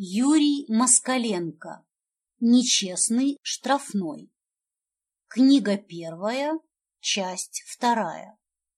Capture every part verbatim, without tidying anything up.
Юрий Москаленко. Нечестный штрафной. Книга первая, часть вторая.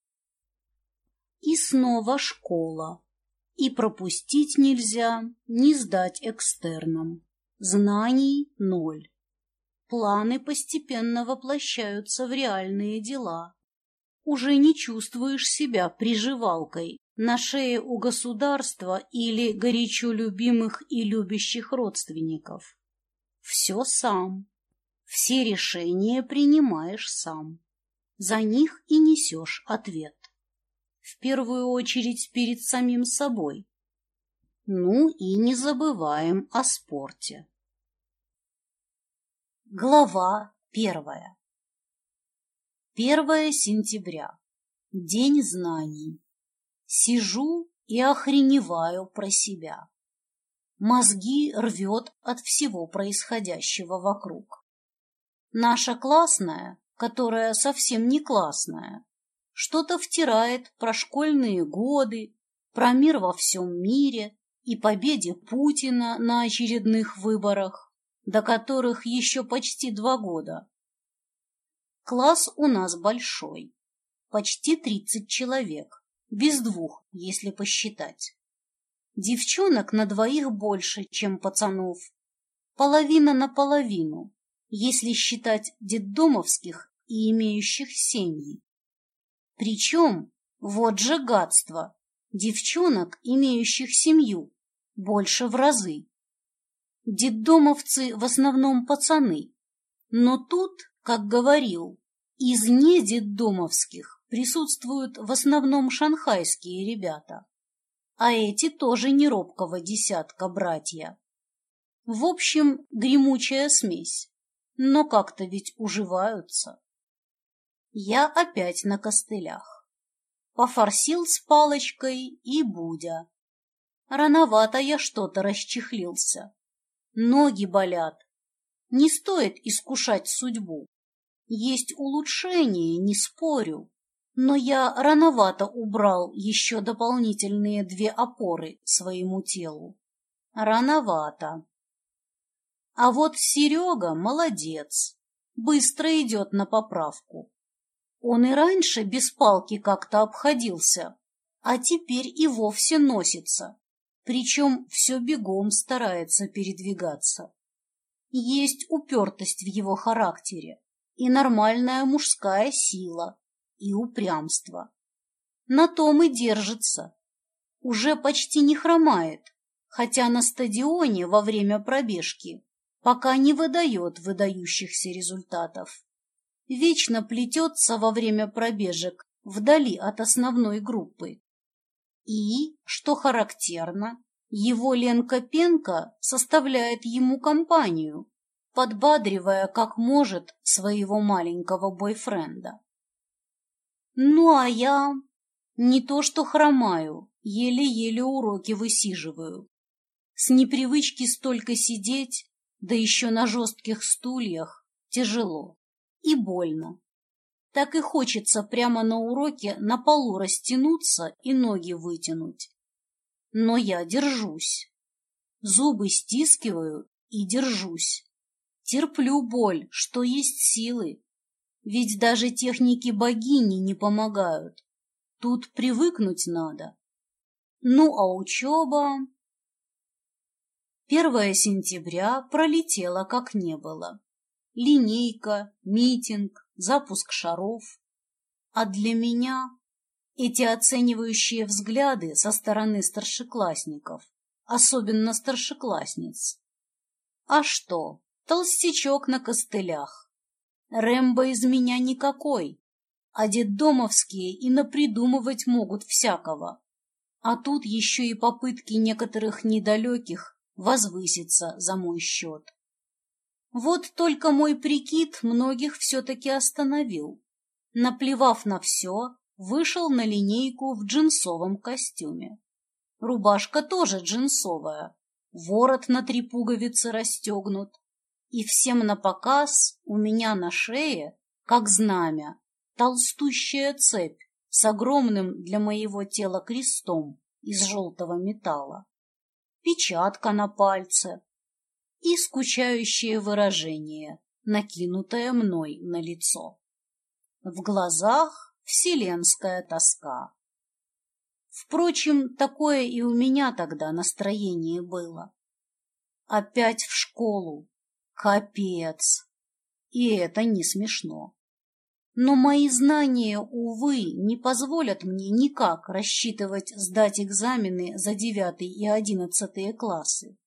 И снова школа. И пропустить нельзя, не сдать экстерном. Знаний ноль. Планы постепенно воплощаются в реальные дела. Уже не чувствуешь себя приживалкой на шее у государства или горячо любимых и любящих родственников. Все сам. Все решения принимаешь сам. За них и несешь ответ. В первую очередь перед самим собой. Ну и не забываем о спорте. Глава первая. Первое сентября. День знаний. Сижу и охреневаю про себя. Мозги рвет от всего происходящего вокруг. Наша классная, которая совсем не классная, что-то втирает про школьные годы, про мир во всем мире и победе Путина на очередных выборах, до которых еще почти два года. Класс у нас большой, почти тридцать человек, без двух, если посчитать. Девчонок на двоих больше, чем пацанов, половина на половину, если считать детдомовских и имеющих семьи. Причем, вот же гадство, девчонок, имеющих семью, больше в разы. Детдомовцы в основном пацаны, но тут, как говорил, из недетдомовских присутствуют в основном шанхайские ребята, а эти тоже не робкого десятка братья. В общем, гремучая смесь, но как-то ведь уживаются. Я опять на костылях. Пофорсил с палочкой и будя. Рановато я что-то расчехлился. Ноги болят. Не стоит искушать судьбу. Есть улучшение, не спорю, но я рановато убрал еще дополнительные две опоры своему телу. Рановато. А вот Серега молодец, быстро идет на поправку. Он и раньше без палки как-то обходился, а теперь и вовсе носится, причем все бегом старается передвигаться. Есть упертость в его характере и нормальная мужская сила, и упрямство. На том и держится. Уже почти не хромает, хотя на стадионе во время пробежки пока не выдает выдающихся результатов. Вечно плетется во время пробежек вдали от основной группы. И, что характерно, его Ленка-Пенка составляет ему компанию, подбадривая как может своего маленького бойфренда. Ну а я не то что хромаю, еле-еле уроки высиживаю. С непривычки столько сидеть, да еще на жестких стульях, тяжело и больно. Так и хочется прямо на уроке на полу растянуться и ноги вытянуть. Но я держусь. Зубы стискиваю и держусь. Терплю боль, что есть силы. Ведь даже техники богини не помогают. Тут привыкнуть надо. Ну, а учеба... Первое сентября пролетело как не было. Линейка, митинг, запуск шаров. А для меня эти оценивающие взгляды со стороны старшеклассников, особенно старшеклассниц. А что, толстячок на костылях. Рэмбо из меня никакой, а детдомовские и напридумывать могут всякого. А тут еще и попытки некоторых недалеких возвыситься за мой счет. Вот только мой прикид многих все-таки остановил. Наплевав на все, вышел на линейку в джинсовом костюме. Рубашка тоже джинсовая, ворот на три пуговицы расстегнут. И всем напоказ у меня на шее, как знамя, толстущая цепь с огромным для моего тела крестом из желтого металла. печатка на пальце и скучающее выражение, накинутое мной на лицо. В глазах вселенская тоска. Впрочем, такое и у меня тогда настроение было. Опять в школу. Капец. И это не смешно. Но мои знания, увы, не позволят мне никак рассчитывать сдать экзамены за девятый и одиннадцатые классы.